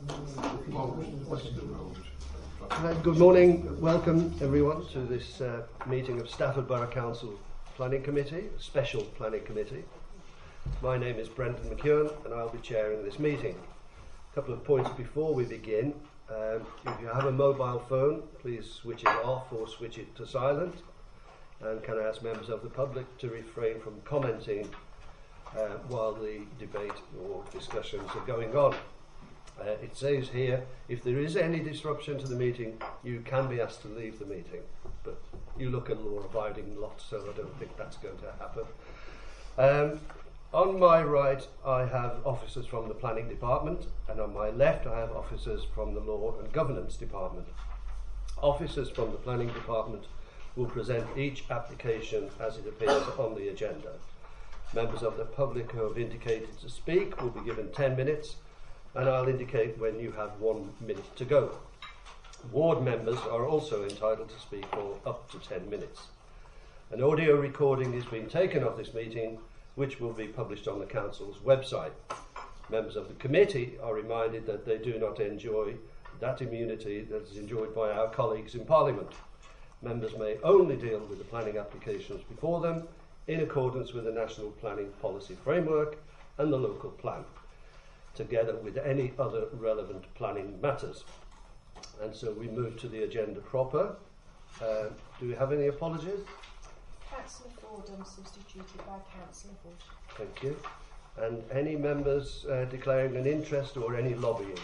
Good morning, welcome everyone to this meeting of Stafford Borough Council Planning Committee, a special planning committee. My name is Brendan McEwen and I'll be chairing this meeting. A couple of points before we begin. If you have a mobile phone, please switch it off or switch it to silent. And can I ask members of the public to refrain from commenting while the debate or discussions are going on. It says here, if there is any disruption to the meeting, you can be asked to leave the meeting. But you look a law-abiding lot, so I don't think that's going to happen. On my right, I have officers from the Planning Department, and on my left, I have officers from the Law and Governance Department. Officers from the Planning Department will present each application as it appears on the agenda. Members of the public who have indicated to speak will be given 10 minutes, and I'll indicate when you have 1 minute to go. Ward members are also entitled to speak for up to 10 minutes. An audio recording is being taken of this meeting, which will be published on the Council's website. Members of the committee are reminded that they do not enjoy that immunity that is enjoyed by our colleagues in Parliament. Members may only deal with the planning applications before them in accordance with the National Planning Policy Framework and the local plan, together with any other relevant planning matters. And so we move to the agenda proper. Do we have any apologies? Councillor Fordham substituted by Councillor Wood. Thank you. And any members declaring an interest or any lobbying?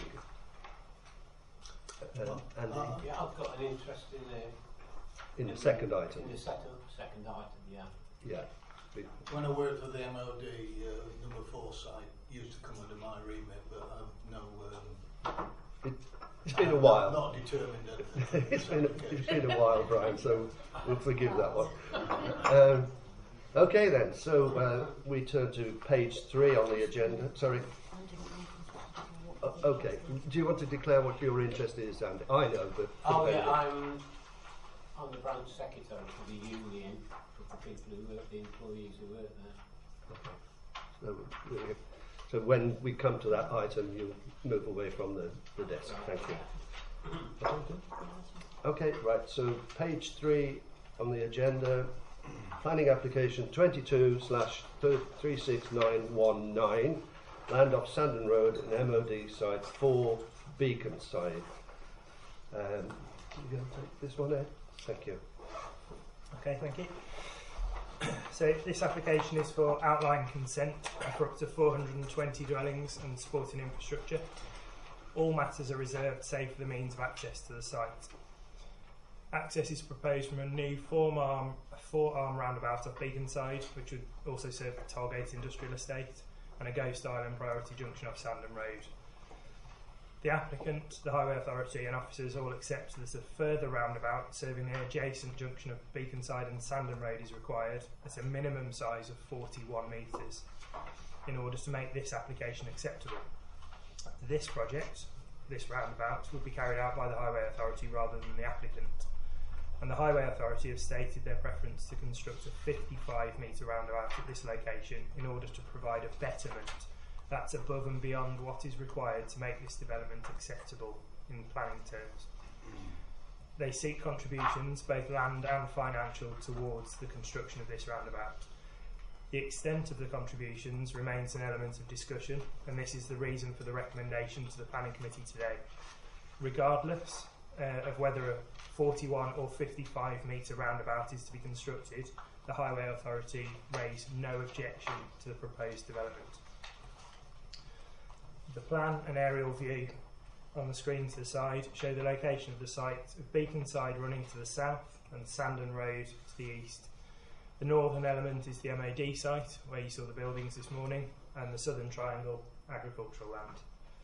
Andy? Yeah, I've got an interest in the second item. In the second item, yeah. Yeah. When I worked for the MOD, number 4 site used to come under my remit, but I've no. It's been a while. Not determined. It's been a while, Brian. So we'll forgive that one. Okay then. So we turn to page 3 on the agenda. Sorry. Okay. Do you want to declare what your interest is, Andy? I know, but. Oh yeah, I'm the branch secretary for the union for the people who work, the employees who work there. Okay. So when we come to that item, you move away from the desk. Thank you. Okay, right. So page 3 on the agenda, planning application 22/36919, land off Sandon Road and MOD site 4, Beaconside. You going to take this one, Ed? Thank you. Okay, thank you. So this application is for outline consent for up to 420 dwellings and supporting infrastructure. All matters are reserved save for the means of access to the site. Access is proposed from a new four-arm roundabout off Beaconside, which would also serve the Tollgate Industrial Estate, and a Ghost Island priority junction off Sandon Road. The applicant, the Highway Authority and officers all accept that a further roundabout serving the adjacent junction of Beaconside and Sandon Road is required at a minimum size of 41 metres in order to make this application acceptable. This project, this roundabout, would be carried out by the Highway Authority rather than the applicant, and the Highway Authority have stated their preference to construct a 55 metre roundabout at this location in order to provide a betterment that's above and beyond what is required to make this development acceptable in planning terms. They seek contributions, both land and financial, towards the construction of this roundabout. The extent of the contributions remains an element of discussion, and this is the reason for the recommendation to the Planning Committee today. Regardless of whether a 41 or 55 metre roundabout is to be constructed, the Highway Authority raised no objection to the proposed development. The plan and aerial view on the screen to the side show the location of the site of Beaconside running to the south and Sandon Road to the east. The northern element is the MOD site, where you saw the buildings this morning, and the southern triangle, agricultural land.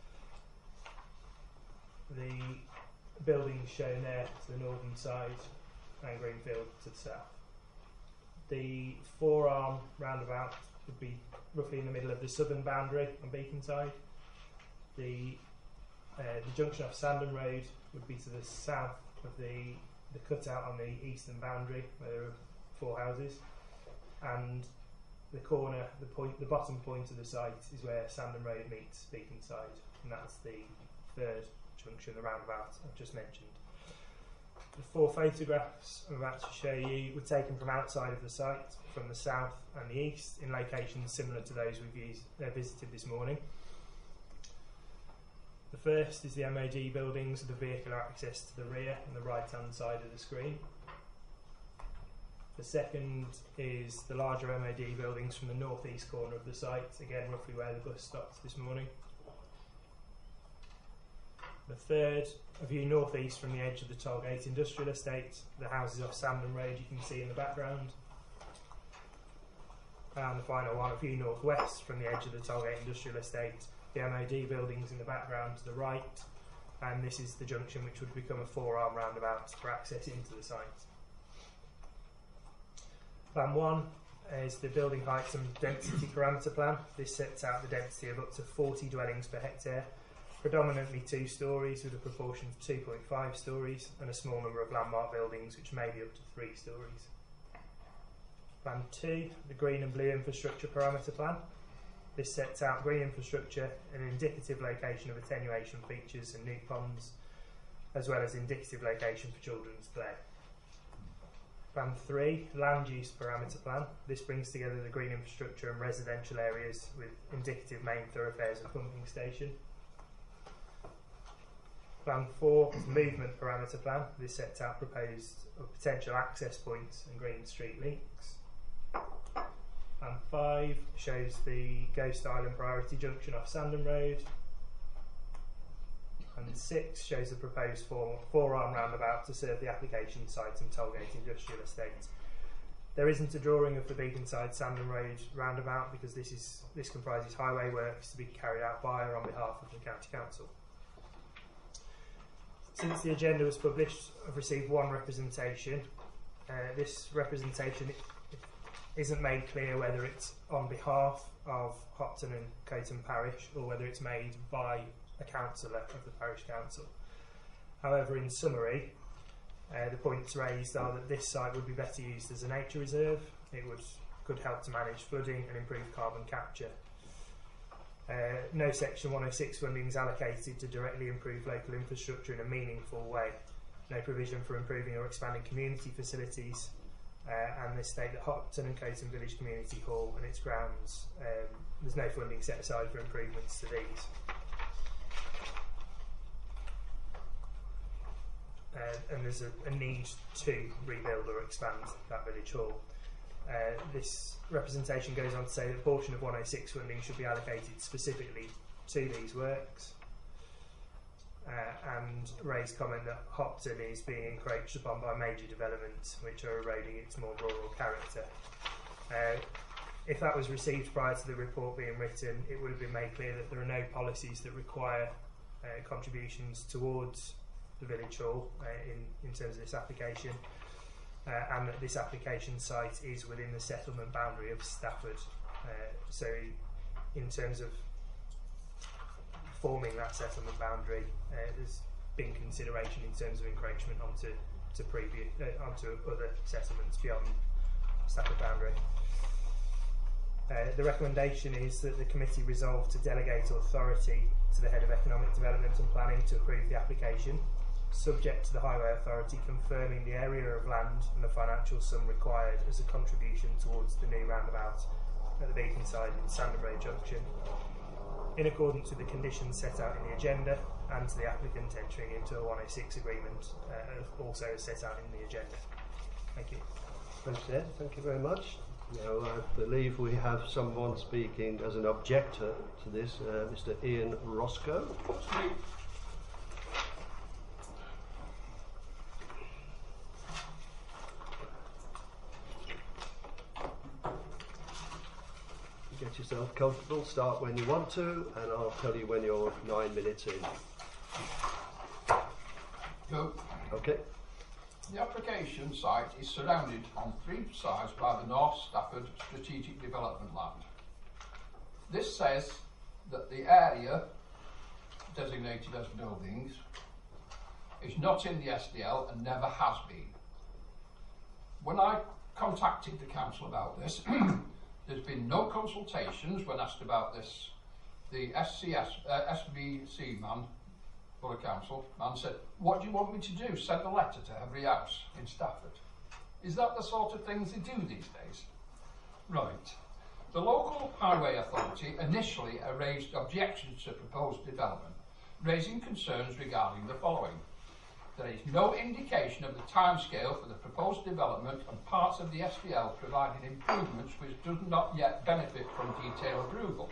The buildings shown there to the northern side and Greenfield to the south. The four-arm roundabout would be roughly in the middle of the southern boundary on Beaconside. The junction off Sandon Road would be to the south of the cutout on the eastern boundary, where there are 4 houses, and the corner, the bottom point of the site is where Sandon Road meets Beaconside, and that's the third junction, the roundabout I've just mentioned. The 4 photographs I'm about to show you were taken from outside of the site, from the south and the east, in locations similar to those we've visited this morning. The first is the MOD buildings with the vehicular access to the rear and the right hand side of the screen. The second is the larger MOD buildings from the northeast corner of the site, again roughly where the bus stopped this morning. The third, a view northeast from the edge of the Tollgate Industrial Estate, the houses off Sandham Road you can see in the background. And the final one, a view northwest from the edge of the Tollgate Industrial Estate, the MOD buildings in the background to the right, and this is the junction which would become a 4-arm roundabout for access into the site. Plan 1 is the building heights and density parameter plan. This sets out the density of up to 40 dwellings per hectare, predominantly 2 storeys with a proportion of 2.5 storeys and a small number of landmark buildings which may be up to 3 storeys. Plan 2, the green and blue infrastructure parameter plan. This sets out green infrastructure, an indicative location of attenuation features and nude ponds, as well as indicative location for children's play. Plan 3, land use parameter plan. This brings together the green infrastructure and residential areas with indicative main thoroughfares and pumping station. Plan 4, movement parameter plan. This sets out proposed or potential access points and green street links. Plan 5 shows the Ghost Island Priority Junction off Sandham Road. And 6 shows the proposed 4-arm roundabout to serve the application site and Tollgate Industrial Estate. There isn't a drawing of the Beaconside Sandham Road roundabout because this comprises highway works to be carried out by or on behalf of the County Council. Since the agenda was published, I've received 1 representation. This representation isn't made clear whether it's on behalf of Hopton and Coton Parish or whether it's made by a councillor of the parish council. However, in summary, the points raised are that this site would be better used as a nature reserve. It could help to manage flooding and improve carbon capture. No Section 106 funding is allocated to directly improve local infrastructure in a meaningful way. No provision for improving or expanding community facilities, and they state that Hopton and Coton Village Community Hall and its grounds, there's no funding set aside for improvements to these. And there's a need to rebuild or expand that village hall. This representation goes on to say that a portion of 106 funding should be allocated specifically to these works, and raise comment that Hopton is being encroached upon by major developments which are eroding its more rural character. If that was received prior to the report being written, it would have been made clear that there are no policies that require contributions towards the village hall in terms of this application, and that this application site is within the settlement boundary of Stafford. So in terms of forming that settlement boundary, there's been consideration in terms of encroachment onto other settlements beyond Stafford boundary. The recommendation is that the committee resolve to delegate authority to the Head of Economic Development and Planning to approve the application, subject to the Highway Authority confirming the area of land and the financial sum required as a contribution towards the new roundabout at the Beaconside and Sandham Road Junction, in accordance with the conditions set out in the agenda, and to the applicant entering into a 106 agreement, also as set out in the agenda. Thank you. Thanks, Ed. Thank you very much. Now, I believe we have someone speaking as an objector to this, Mr. Ian Roscoe. Get yourself comfortable, start when you want to, and I'll tell you when you're 9 minutes in. Go. Okay. The application site is surrounded on 3 sides by the North Stafford Strategic Development Land. This says that the area designated as buildings is not in the SDL and never has been. When I contacted the council about this, there's been no consultations when asked about this. The SVC man Borough Council, and said, what do you want me to do? Send a letter to every house in Stafford? Is that the sort of things they do these days? Right. The local highway authority initially raised objections to proposed development, raising concerns regarding the following. There is no indication of the timescale for the proposed development, and parts of the SDL providing improvements which do not yet benefit from detailed approval.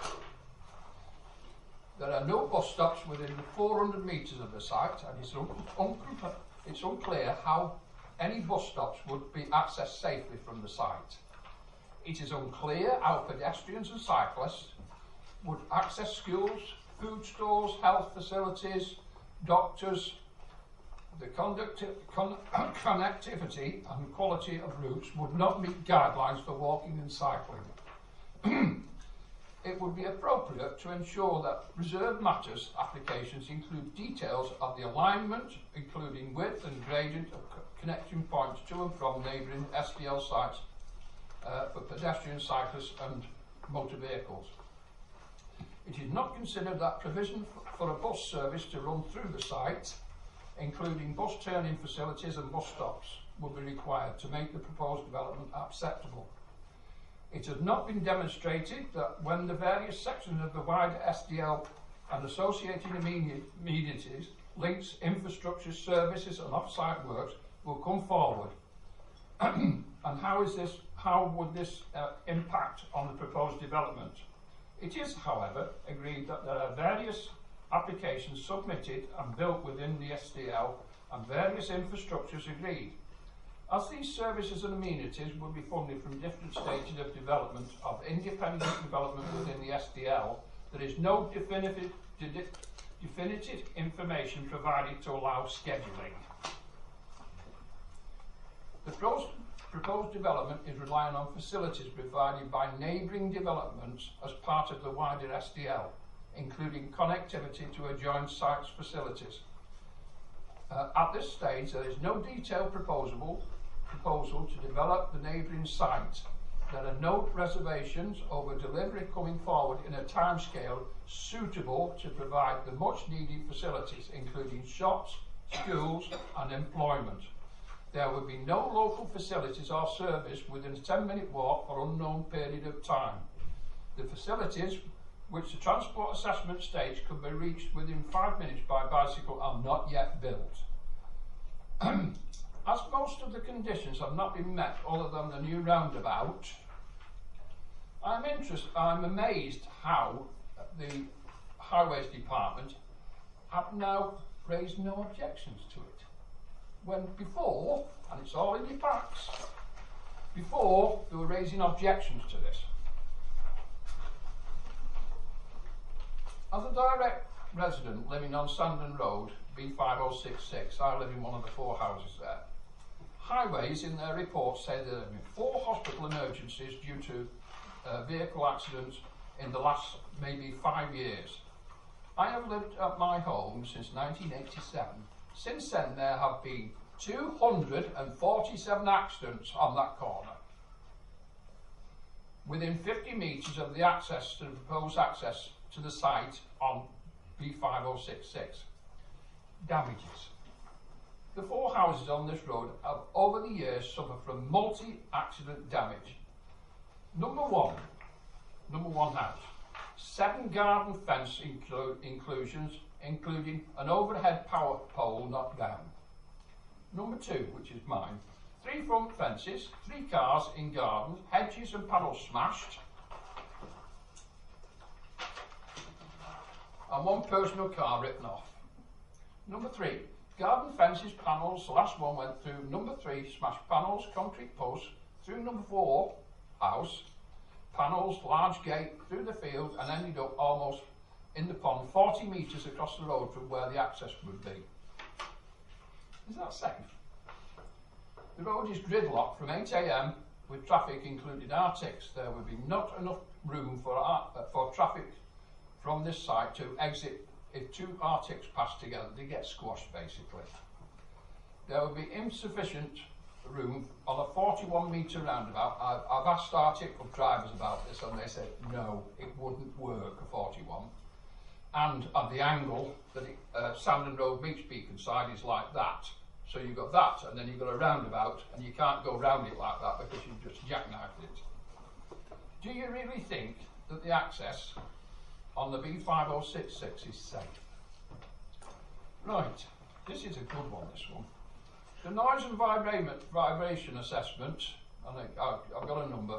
There are no bus stops within the 400 metres of the site, and it's unclear how any bus stops would be accessed safely from the site. It is unclear how pedestrians and cyclists would access schools, food stores, health facilities, doctors. The connectivity and quality of routes would not meet guidelines for walking and cycling. It would be appropriate to ensure that reserved matters applications include details of the alignment, including width and gradient of connection points to and from neighbouring SDL sites for pedestrians, cyclists and motor vehicles. It is not considered that provision for a bus service to run through the site, including bus turning facilities and bus stops, would be required to make the proposed development acceptable. It has not been demonstrated that when the various sections of the wider SDL and associated amenities, links, infrastructure, services and off-site works will come forward. And how would this impact on the proposed development? It is, however, agreed that there are various applications submitted and built within the SDL and various infrastructures agreed. As these services and amenities will be funded from different stages of development of independent development within the SDL, there is no definitive information provided to allow scheduling. The proposed development is relying on facilities provided by neighbouring developments as part of the wider SDL, including connectivity to adjoining sites' facilities. At this stage, there is no detailed proposal to develop the neighbouring site. There are no reservations over delivery coming forward in a timescale suitable to provide the much needed facilities, including shops, schools and employment. There will be no local facilities or service within a 10-minute walk for unknown period of time. The facilities which the transport assessment stage could be reached within 5 minutes by bicycle are not yet built. As most of the conditions have not been met other than the new roundabout, I'm amazed how the Highways Department have now raised no objections to it. When before, and it's all in your packs, before they were raising objections to this. As a direct resident living on Sandon Road, B5066, I live in one of the 4 houses there. Highways, in their report, say there have been 4 hospital emergencies due to vehicle accidents in the last maybe 5 years. I have lived at my home since 1987. Since then, there have been 247 accidents on that corner, within 50 metres of the access to the proposed access to the site on B5066. Damages. The 4 houses on this road have over the years suffered from multi-accident damage. Number one house, 7 garden fence inclusions, including an overhead power pole knocked down. Number 2, which is mine, 3 front fences, 3 cars in gardens, hedges and panels smashed, and 1 personal car written off. Number 3, garden fences, panels, the last one went through. Number 3, smashed panels, concrete posts, through number 4, house, panels, large gate, through the field, and ended up almost in the pond, 40 metres across the road from where the access would be. Is that safe? The road is gridlocked from 8 AM with traffic including Arctics. There will be not enough room for traffic from this site to exit if 2 Arctics pass together. They get squashed basically. There will be insufficient room on a 41 metre roundabout. I've asked Arctic drivers about this and they said no, it wouldn't work, a 41. and at the angle that Sandon Road meets Beacon Side is like that. So you've got that, and then you've got a roundabout, and you can't go round it like that because you've just jackknifed it. Do you really think that the access on the B5066 is safe? Right, this is a good one, this one. The noise and vibration assessment, and I've got a number,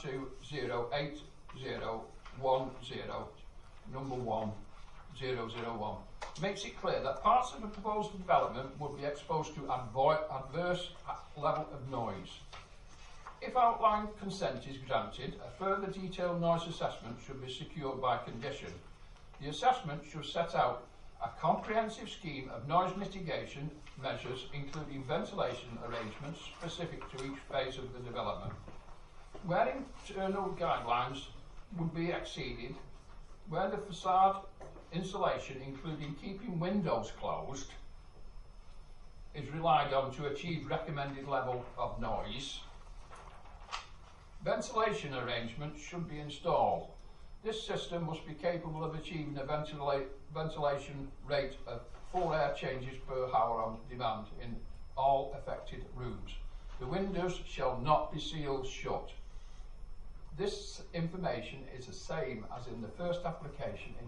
5208010, number 1001, makes it clear that parts of the proposed development would be exposed to adverse level of noise. If outline consent is granted, a further detailed noise assessment should be secured by condition. The assessment should set out a comprehensive scheme of noise mitigation measures, including ventilation arrangements specific to each phase of the development. Where internal guidelines would be exceeded, where the facade insulation, including keeping windows closed, is relied on to achieve recommended level of noise, ventilation arrangements should be installed. This system must be capable of achieving a ventilation rate of 4 air changes per hour on demand in all affected rooms. The windows shall not be sealed shut. This information is the same as in the first application in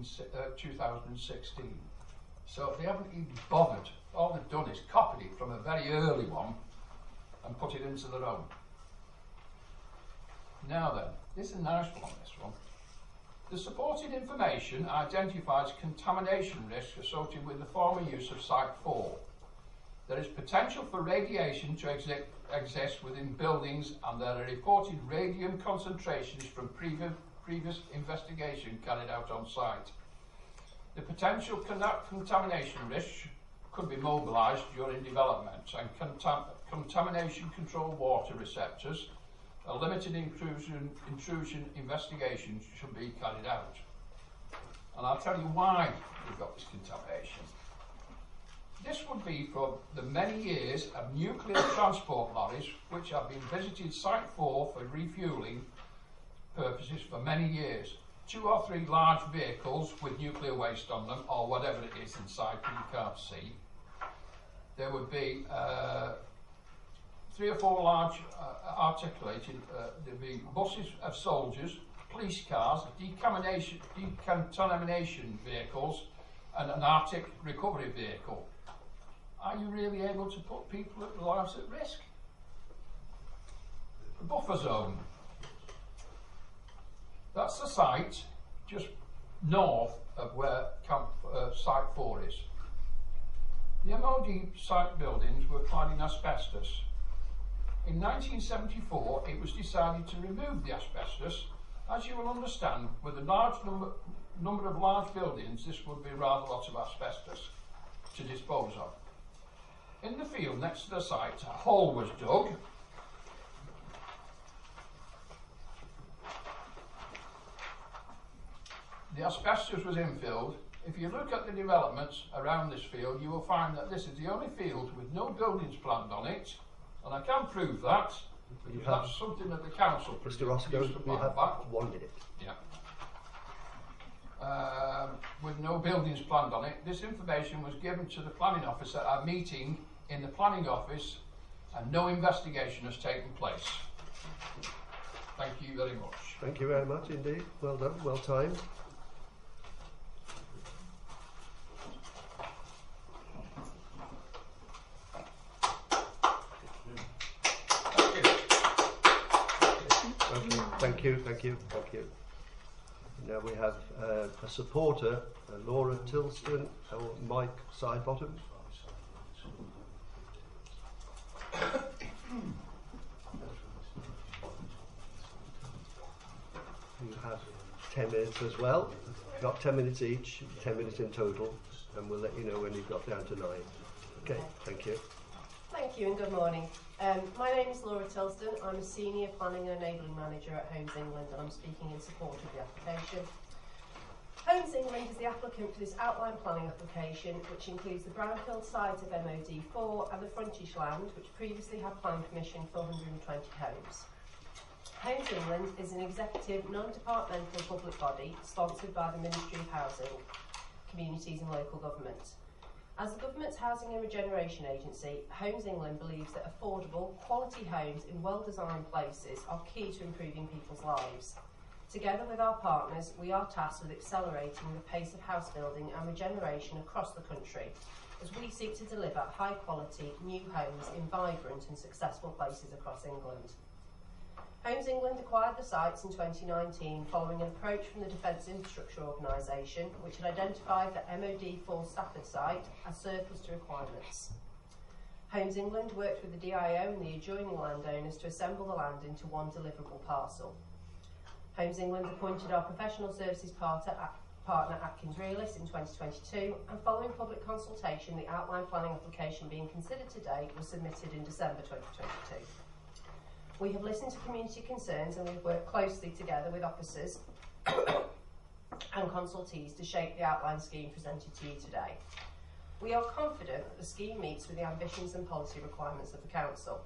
2016. So they haven't even bothered. All they've done is copied it from a very early one and put it into their own. Now then, this is a nice one, this one. The supported information identifies contamination risk associated with the former use of Site 4. There is potential for radiation to exist within buildings, and there are reported radium concentrations from previous investigation carried out on site. The potential contamination risk could be mobilised during development, and contamination control water receptors, a limited intrusion investigation should be carried out. And I'll tell you why we've got this contamination. This would be for the many years of nuclear transport lorries which have been visited Site 4 for refuelling purposes for many years. 2 or 3 large vehicles with nuclear waste on them, or whatever it is inside that you can't see. There would be 3 or 4 large articulated, there'd be buses of soldiers, police cars, decontamination vehicles, and an Arctic recovery vehicle. Are you really able to put people's lives at risk? The buffer zone. That's the site just north of where Site 4 is. The MOD site buildings were clad in asbestos. In 1974, it was decided to remove the asbestos. As you will understand, with a large number of large buildings, this would be rather a lot of asbestos to dispose of. In the field next to the site, a hole was dug. The asbestos was infilled. If you look at the developments around this field, you will find that this is the only field with no buildings planned on it. And I can prove that, because that's something that the council Mr. Roscoe, used to we plan have back. 1 minute. Yeah. With no buildings planned on it. This information was given to the planning officer at a meeting in the planning office, and no investigation has taken place. Thank you very much. Thank you very much indeed. Well done, well timed. Thank you. Now we have a supporter, Laura Tilston, or Mike Sidebottom. You have 10 minutes as well. You've got 10 minutes each, 10 minutes in total, and we'll let you know when you've got down to 9. Okay, thank you. Thank you and good morning. My name is Laura Tilston. I'm a Senior Planning and Enabling Manager at Homes England, and I'm speaking in support of the application. Homes England is the applicant for this outline planning application, which includes the brownfield site of MOD4 and the frontage land, which previously had planning permission for 120 homes. Homes England is an executive, non-departmental public body sponsored by the Ministry of Housing, Communities and Local Government. As the Government's Housing and Regeneration Agency, Homes England believes that affordable, quality homes in well-designed places are key to improving people's lives. Together with our partners, we are tasked with accelerating the pace of house building and regeneration across the country as we seek to deliver high-quality new homes in vibrant and successful places across England. Homes England acquired the sites in 2019 following an approach from the Defence Infrastructure Organisation, which had identified the MOD4 Stafford site as surplus to requirements. Homes England worked with the DIO and the adjoining landowners to assemble the land into one deliverable parcel. Homes England appointed our professional services partner Atkins Realis in 2022, and following public consultation, the outline planning application being considered today was submitted in December 2022. We have listened to community concerns and we've worked closely together with officers and consultees to shape the outline scheme presented to you today. We are confident that the scheme meets with the ambitions and policy requirements of the Council.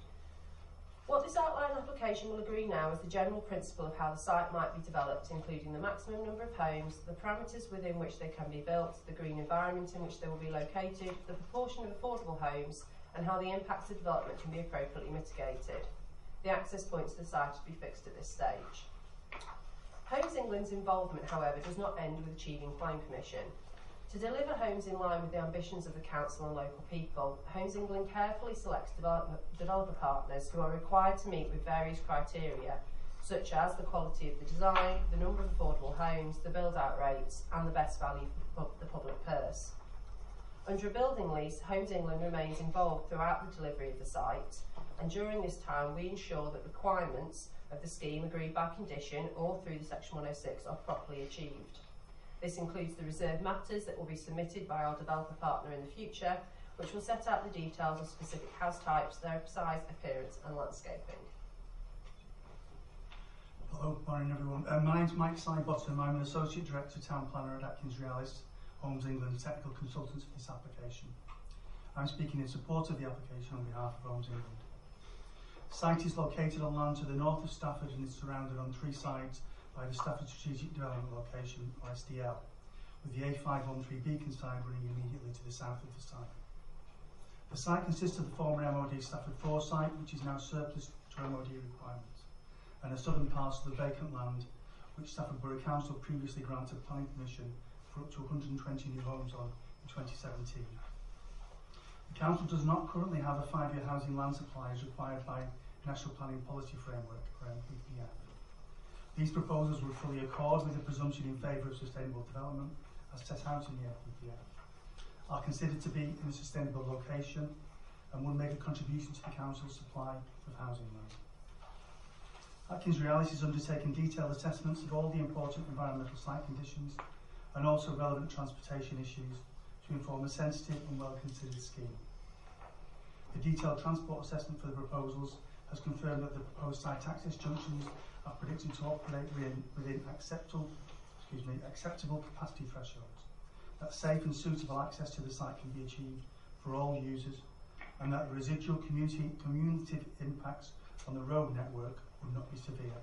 What this outline application will agree now is the general principle of how the site might be developed, including the maximum number of homes, the parameters within which they can be built, the green environment in which they will be located, the proportion of affordable homes, and how the impacts of development can be appropriately mitigated. The access points to the site will be fixed at this stage. Homes England's involvement, however, does not end with achieving planning permission. To deliver homes in line with the ambitions of the Council and local people, Homes England carefully selects developer partners who are required to meet with various criteria, such as the quality of the design, the number of affordable homes, the build-out rates, and the best value for the public purse. Under a building lease, Homes England remains involved throughout the delivery of the site, and during this time we ensure that requirements of the scheme agreed by condition or through the Section 106 are properly achieved. This includes the reserved matters that will be submitted by our developer partner in the future, which will set out the details of specific house types, their size, appearance and landscaping. Hello, morning everyone. My name's Mike Sidebottom. I'm an Associate Director Town Planner at Atkins Realis, Homes England, technical consultant for this application. I'm speaking in support of the application on behalf of Homes England. The site is located on land to the north of Stafford and is surrounded on 3 sides by the Stafford Strategic Development Location, or SDL, with the A513 Beacon side running immediately to the south of the site. The site consists of the former MOD Stafford 4 site, which is now surplus to MOD requirements, and a southern parcel of vacant land, which Stafford Borough Council previously granted planning permission for up to 120 new homes on in 2017. The Council does not currently have a 5-year housing land supply as required by National Planning Policy Framework, or NPPF. These proposals would fully accord with the presumption in favour of sustainable development as set out in the NPPF, are considered to be in a sustainable location and would make a contribution to the Council's supply of housing land. Atkins Realis is undertaking detailed assessments of all the important environmental site conditions and also relevant transportation issues to inform a sensitive and well-considered scheme. The detailed transport assessment for the proposals has confirmed that the proposed site access junctions are predicted to operate within acceptable capacity thresholds, that safe and suitable access to the site can be achieved for all users, and that the residual cumulative impacts on the road network would not be severe.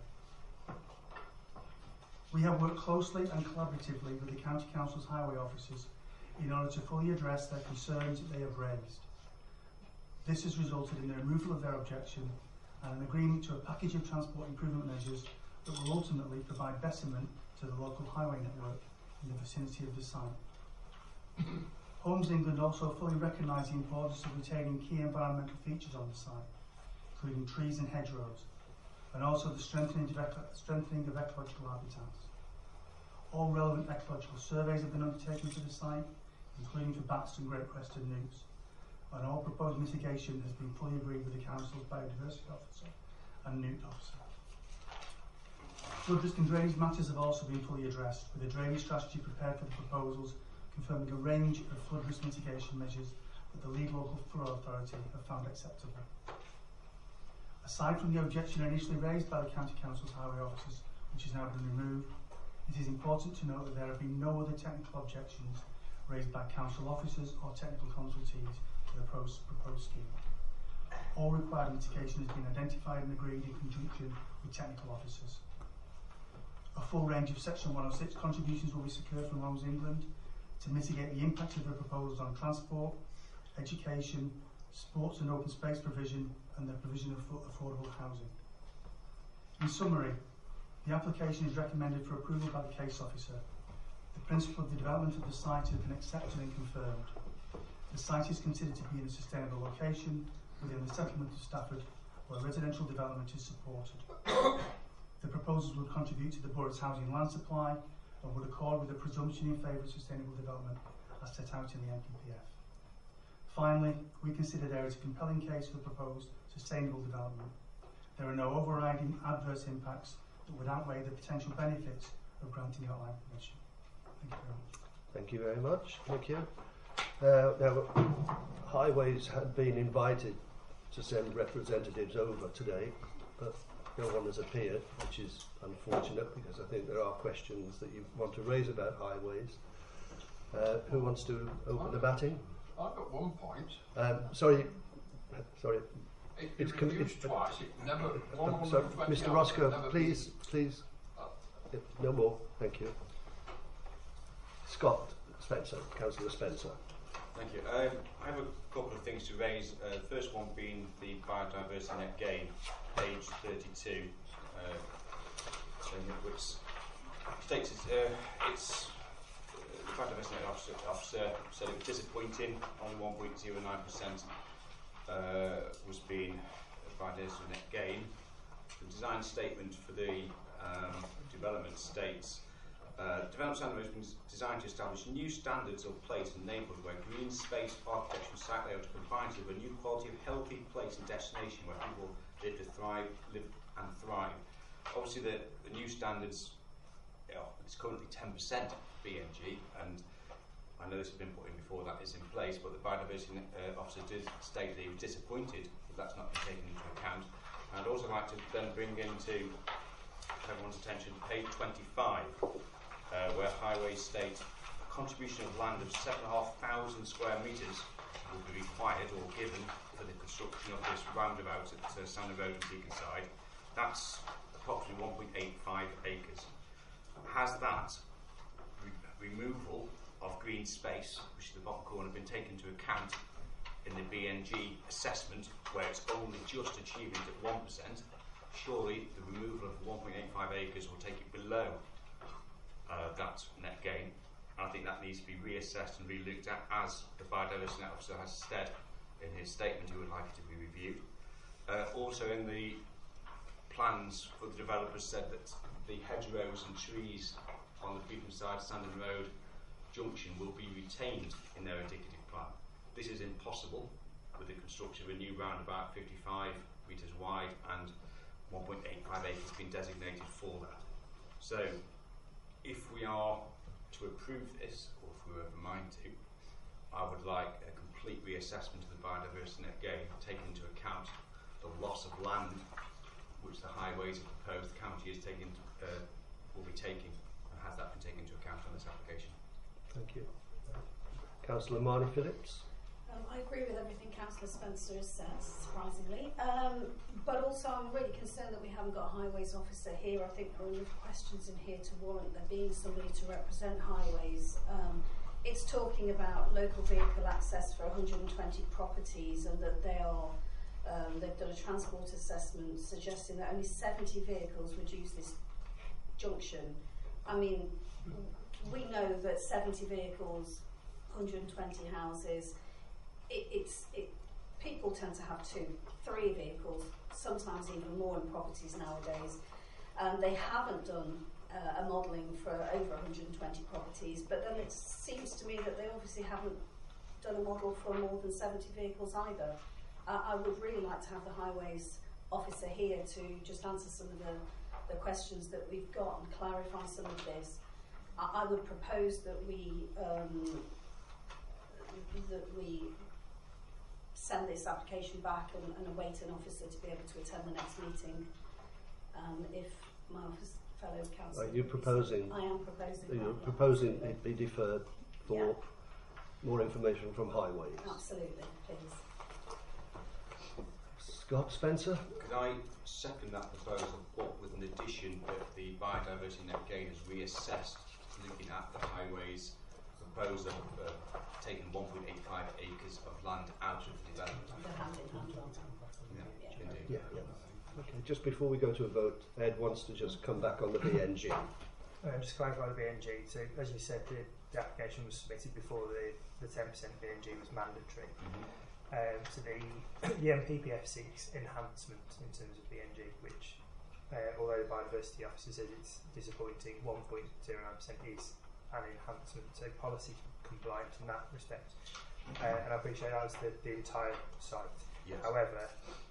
We have worked closely and collaboratively with the County Council's highway officers in order to fully address their concerns that they have raised. This has resulted in the removal of their objection and an agreement to a package of transport improvement measures that will ultimately provide betterment to the local highway network in the vicinity of the site. Homes England also fully recognise the importance of retaining key environmental features on the site, including trees and hedgerows, and also the strengthening of ecological habitats. All relevant ecological surveys have been undertaken for the site, including for bats and great crested newts, and all proposed mitigation has been fully agreed with the Council's Biodiversity Officer and Newt Officer. Flood risk and drainage matters have also been fully addressed, with a drainage strategy prepared for the proposals, confirming a range of flood risk mitigation measures that the lead local borough authority have found acceptable. Aside from the objection initially raised by the County Council's highway officers, which has now been removed, it is important to note that there have been no other technical objections raised by Council officers or technical consultees to the proposed scheme. All required mitigation has been identified and agreed in conjunction with technical officers. A full range of Section 106 contributions will be secured from Homes England to mitigate the impact of the proposals on transport, education, sports and open space provision and the provision of affordable housing. In summary, the application is recommended for approval by the case officer. The principle of the development of the site has been accepted and confirmed. The site is considered to be in a sustainable location within the settlement of Stafford where residential development is supported. The proposals would contribute to the borough's housing land supply and would accord with the presumption in favour of sustainable development as set out in the NPPF. Finally, we consider there is a compelling case for proposed sustainable development. There are no overriding adverse impacts that would outweigh the potential benefits of granting outline permission. Thank you very much. Thank you very much. Thank you. Now, Highways had been invited to send representatives over today, but no one has appeared, which is unfortunate because I think there are questions that you want to raise about Highways. Who wants to open the batting? I've got one point. Sorry. It's reduced twice. It never. So, Mr. Roscoe, please. No more. Thank you. Scott Spencer, Councillor Spencer. Thank you. I have a couple of things to raise. The first one being the biodiversity net gain, page 32, which states it's the biodiversity net officer said it was disappointing. Only 1.09% was being biodiversity net gain. The design statement for the development states. Development standard has been designed to establish new standards of place and neighbourhood where green space, architecture and site layout combine to deliver a new quality of healthy place and destination where people live and thrive. Obviously the new standards, it's currently 10% BNG, and I know this has been put in before that is in place, but the biodiversity officer did state that he was disappointed that that's not been taken into account. And I'd also like to then bring into everyone's attention page 25. Where Highways state a contribution of land of 7,500 square metres will be required or given for the construction of this roundabout at Sandon Road and Beacon Side. That's approximately 1.85 acres. Has that removal of green space, which is the bottom corner, been taken into account in the BNG assessment where it's only just achieving it at 1%? Surely the removal of 1.85 acres will take it below that net gain. I think that needs to be reassessed and re-looked at, as the biodiversity net officer has said in his statement he would like it to be reviewed. Also in the plans for the developers said that the hedgerows and trees on the Beacon Side Sandon Road junction will be retained in their indicative plan. This is impossible with the construction of a new roundabout 55 metres wide and 1.85 acres being designated for that. So if we are to approve this, or if we were ever mind to, I would like a complete reassessment of the biodiversity net gain, taking into account the loss of land which the Highways have proposed the county is taking, will be taking, and has that been taken into account on this application? Thank you. Councillor Marnie Phillips. I agree with everything Councillor Spencer has said, surprisingly. But also I'm really concerned that we haven't got a Highways officer here. I think there are enough questions in here to warrant there being somebody to represent Highways. It's talking about local vehicle access for 120 properties, and that they are, they've done a transport assessment suggesting that only 70 vehicles would use this junction. I mean, we know that 70 vehicles, 120 houses, people tend to have 2, 3 vehicles, sometimes even more in properties nowadays. They haven't done a modelling for over 120 properties, but then it seems to me that they obviously haven't done a model for more than 70 vehicles either. I would really like to have the Highways officer here to just answer some of the questions that we've got and clarify some of this. I would propose that we send this application back and await an officer to be able to attend the next meeting. If my fellow councillors... Are you proposing? I am proposing. You're proposing it be deferred for more information from Highways? Absolutely, please. Scott Spencer. Could I second that proposal, but with an addition that the biodiversity net gain is reassessed, looking at the highways proposal of taking 1.85 acres of land out of development? They're hand in hand. Yeah, indeed. Yeah. Okay, just before we go to a vote, Ed wants to just come back on the BNG. Just clarify the BNG. So, as you said, the application was submitted before the 10% BNG was mandatory. So the MPPF seeks enhancement in terms of BNG, which, although the biodiversity officer says it's disappointing, 1.09% is an enhancement, so policy compliant in that respect. And I appreciate that was the entire site. Yes. However,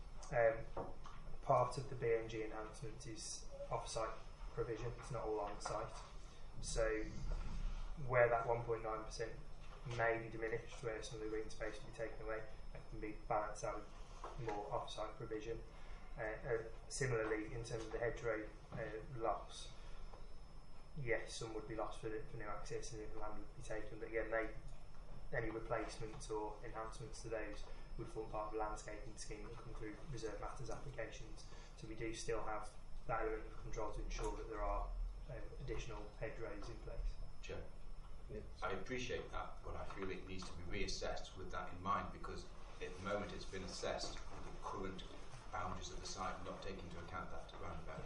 part of the BNG enhancement is off-site provision, it's not all on site. So where that 1.9% may be diminished, where some of the green space will be taken away, that can be balanced out with more off-site provision. Similarly, in terms of the hedgerow loss, yes, some would be lost for new access and the land would be taken, but again, any replacements or enhancements to those would form part of the landscaping scheme that come through Reserve Matters applications. So we do still have that element of control to ensure that there are additional hedgerows in place. Chair. Yes. I appreciate that, but I feel it needs to be reassessed with that in mind, because at the moment it's been assessed with the current boundaries of the site, not taking into account that roundabout.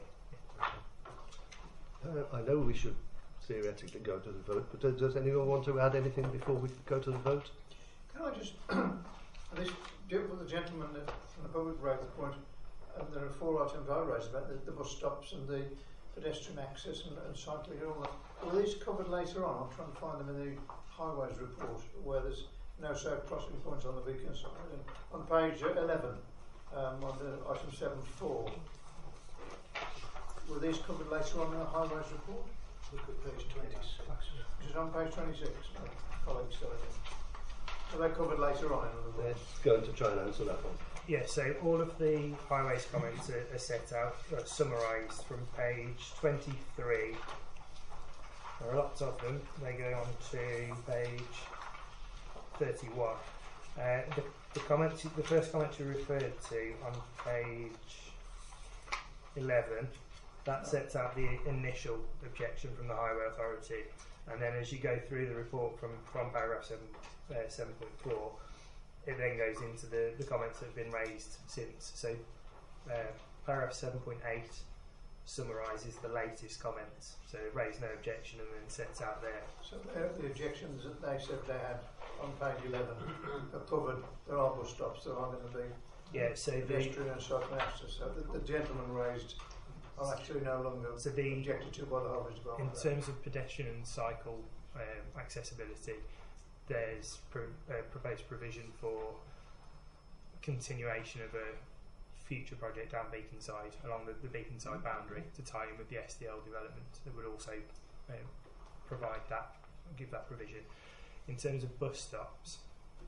I know we should theoretically go to the vote, but does anyone want to add anything before we go to the vote? Can I just, this the gentleman from the public raised the point, there are 4 items I raised about the bus stops and the pedestrian access and cycling and all that. Were these covered later on? I'm trying to find them in the highways report where there's no safe crossing points on the beacon side. And on page 11, on the item 7.4, were these covered later on in the highways report? Look at page 26. Which is on page 26. Colleagues, so they're covered later on, in other They're words. going to try and answer that one. Yeah, so all of the highways comments are set out, summarised from page 23. There are lots of them. They go on to page 31. The comments, the first comment you referred to on page 11, that sets out the initial objection from the Highway Authority, and then as you go through the report from paragraph 7.4, it then goes into the comments that have been raised since. So paragraph 7.8 summarises the latest comments, so raise no objection, and then sets out there. So the objections that they said they had on page 11 are covered. There are bus stops, there are going to be pedestrian and cycling access. So the gentleman raised are actually no longer objected to by the Highways Department. In terms of pedestrian and cycle accessibility, there's proposed provision for continuation of a future project down Beaconside, along the Beaconside boundary, to tie in with the SDL development. That would also provide that, give that provision. In terms of bus stops,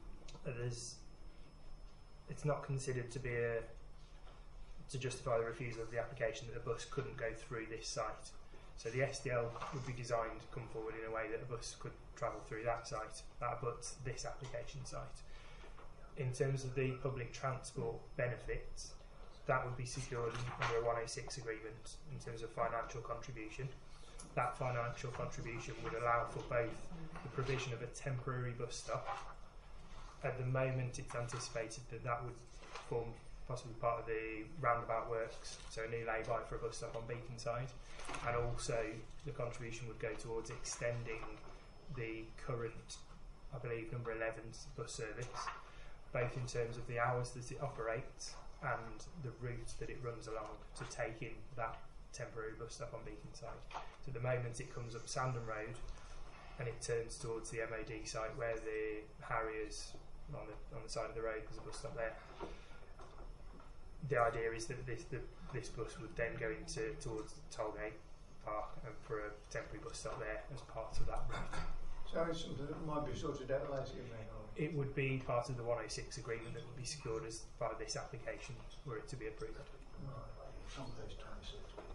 it's not considered to be to justify the refusal of the application that a bus couldn't go through this site. So the SDL would be designed to come forward in a way that a bus could travel through that site, that abuts this application site. In terms of the public transport benefits, that would be secured under a 106 agreement in terms of financial contribution. That financial contribution would allow for both the provision of a temporary bus stop. At the moment, it's anticipated that that would form possibly part of the roundabout works, so a new lay-by for a bus stop on Beaconside, and also the contribution would go towards extending the current, I believe, number 11 bus service, both in terms of the hours that it operates and the route that it runs along to take in that temporary bus stop on Beaconside. So at the moment it comes up Sandon Road and it turns towards the MOD site where the Harriers on the side of the road, there's a bus stop there. The idea is that this bus would then go towards Tollgate Park and for a temporary bus stop there as part of that route. So it's something that might be sorted out later, you mean? It would be part of the 106 agreement that would be secured as part of this application were it to be approved. It's on page 26.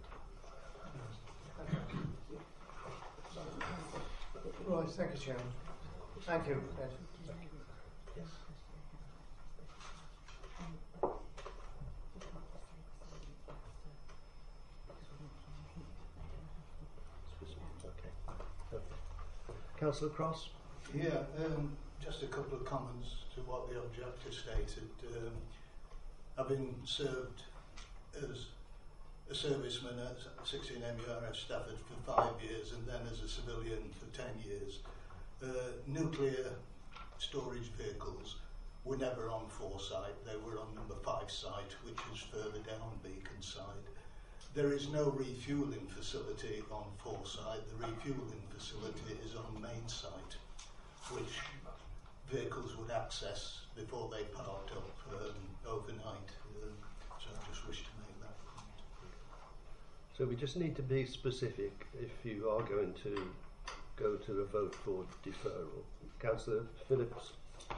Right, thank you, Chairman. Thank you, Ed. Councillor Cross? Yeah, just a couple of comments to what the objector stated. Having served as a serviceman at 16 MURF Stafford for 5 years and then as a civilian for 10 years, nuclear storage vehicles were never on Foresight. They were on number 5 site, which is further down Beacon side. There is no refuelling facility on Foresight. The refuelling facility is on main site, which vehicles would access before they parked up overnight. So I just wish to make that point. So we just need to be specific if you are going to go to a vote for deferral. Councillor Phillips,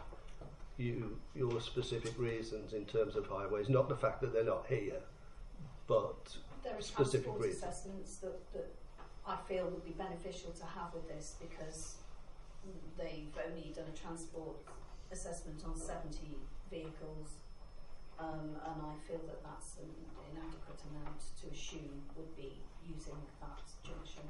your specific reasons in terms of highways, not the fact that they're not here, but there are specific transport reasons. assessments that I feel would be beneficial to have with this, because they've only done a transport assessment on 70 vehicles, and I feel that that's an inadequate amount to assume would be using that junction.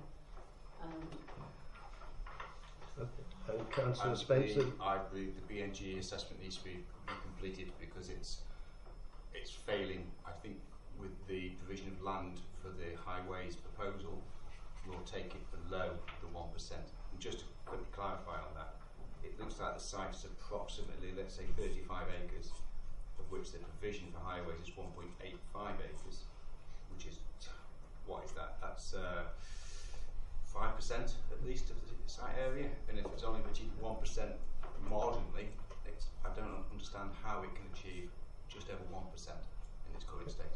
And Councillor Spencer? I agree the BNG assessment needs to be completed because it's failing. I think with the provision of land for the highways proposal, we'll take it below the 1%. And just to quickly clarify on that, it looks like the site is approximately, let's say, 35 acres, of which the provision for highways is 1.85 acres, which is, what is that? That's 5% at least of the site area, and if it's only achieved 1% marginally, I don't understand how it can achieve just over 1% in its current state.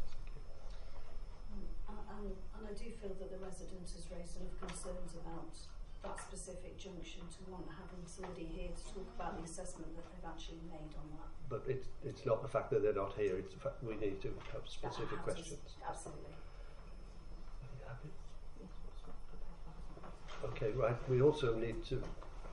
And I do feel that the resident has raised enough concerns about that specific junction to want having somebody here to talk about the assessment that they've actually made on that. But it's not the fact that they're not here, it's the fact we need to have specific questions. Absolutely. Are you happy? Okay, right, we also need to...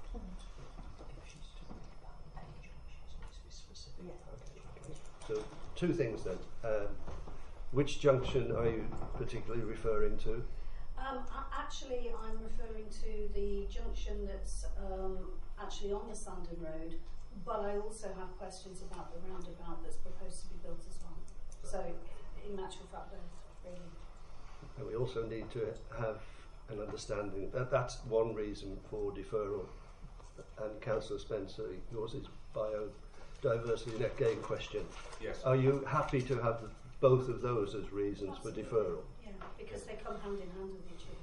So, two things then. Which junction are you particularly referring to? Actually, I'm referring to the junction that's actually on the Sandon Road, but I also have questions about the roundabout that's proposed to be built as well. So, in actual fact, both, really. And we also need to have an understanding that that's one reason for deferral. And Councillor Spencer, yours is biodiversity net gain question. Yes. Are you happy to have both of those as reasons for deferral? Yeah, because they come hand in hand with each other.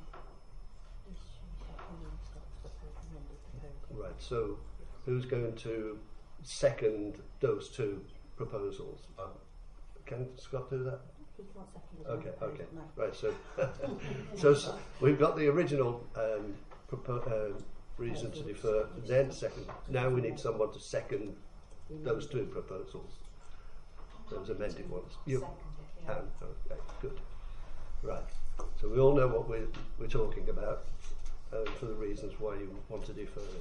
Right, so who's going to second those two proposals? Can Scott do that? Okay, okay. Right, so so we've got the original reason to defer, then second. Now we need someone to second those two proposals, those amended ones. You and okay, good. Right. So we all know what we're talking about for the reasons why you want to defer it.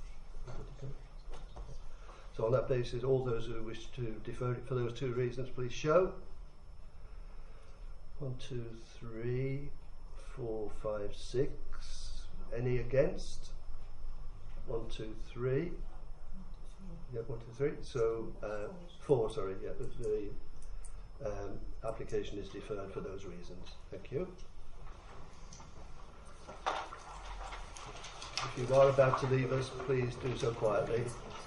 So on that basis, all those who wish to defer it for those two reasons, please show. 1, 2, 3, 4, 5, 6. Any against? 1, 2, 3. Yeah, 1, 2, 3. So 4. Sorry. Yeah, the application is deferred for those reasons. Thank you. If you are about to leave us, please do so quietly.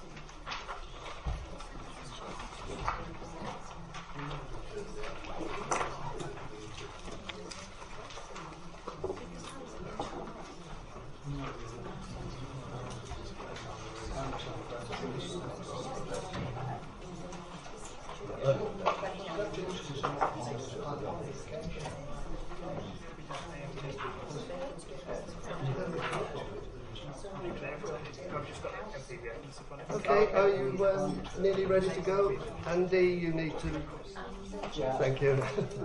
Okay, are you nearly ready to go? Andy, you need to... Yeah. Thank you.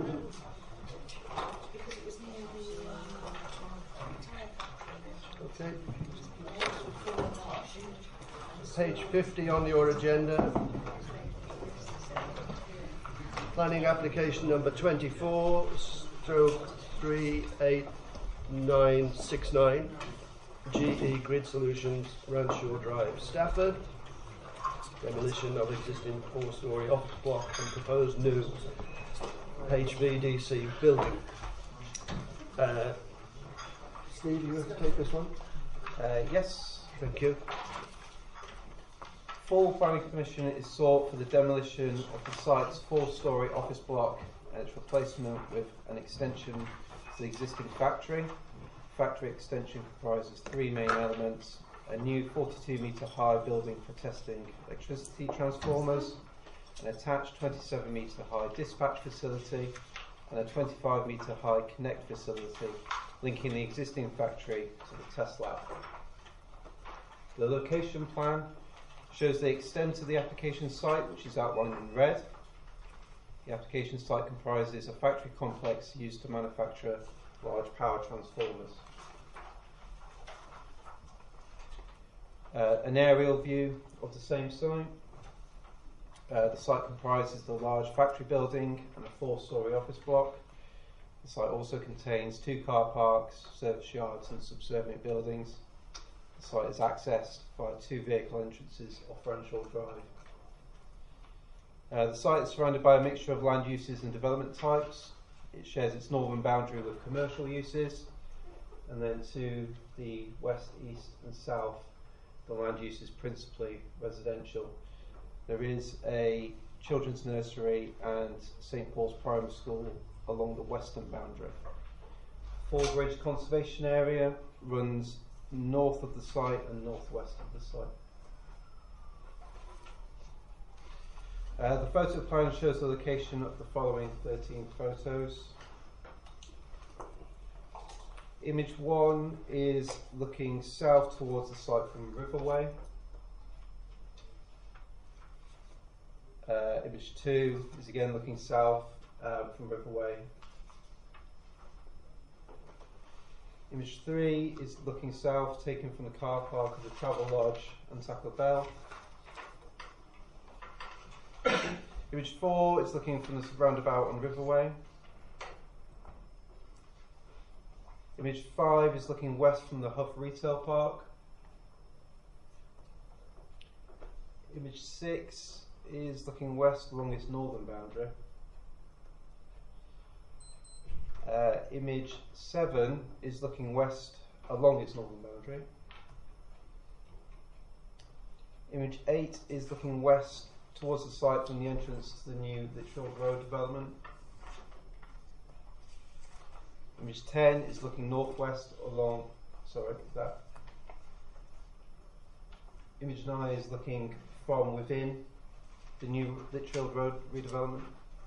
Okay. Page 50 on your agenda. Planning application number 24/38969. GE Grid Solutions, Ranshaw Drive, Stafford. Demolition of existing 4-storey office block and proposed new HVDC building. Steve, you have to take this one? Yes. Thank you. Full planning permission is sought for the demolition of the site's 4-storey office block and its replacement with an extension to the existing factory. Factory extension comprises 3 main elements: a new 42-metre high building for testing electricity transformers, an attached 27-metre high dispatch facility, and a 25-metre high connect facility linking the existing factory to the test lab. The location plan shows the extent of the application site, which is outlined in red. The application site comprises a factory complex used to manufacture large power transformers. An aerial view of the same site. The site comprises the large factory building and a 4-storey office block. The site also contains 2 car parks, service yards and subservient buildings. The site is accessed by 2 vehicle entrances off Ranshaw Drive. The site is surrounded by a mixture of land uses and development types. It shares its northern boundary with commercial uses, and then to the west, east and south the land use is principally residential. There is a children's nursery and St Paul's Primary School along the western boundary. Fallbridge Conservation Area runs north of the site and northwest of the site. The photo plan shows the location of the following 13 photos. Image 1 is looking south towards the site from Riverway. Image 2 is again looking south from Riverway. Image 3 is looking south, taken from the car park of the Travelodge and Taco Bell. Image 4 is looking from the roundabout on Riverway. Image 5 is looking west from the Huff Retail Park. Image 6 is looking west along its northern boundary. Image 7 is looking west along its northern boundary. Image 8 is looking west towards the site from the entrance to the new Litchfield Road development. Image 10 is looking northwest along, Image 9 is looking from within the new Litchfield Road redevelopment.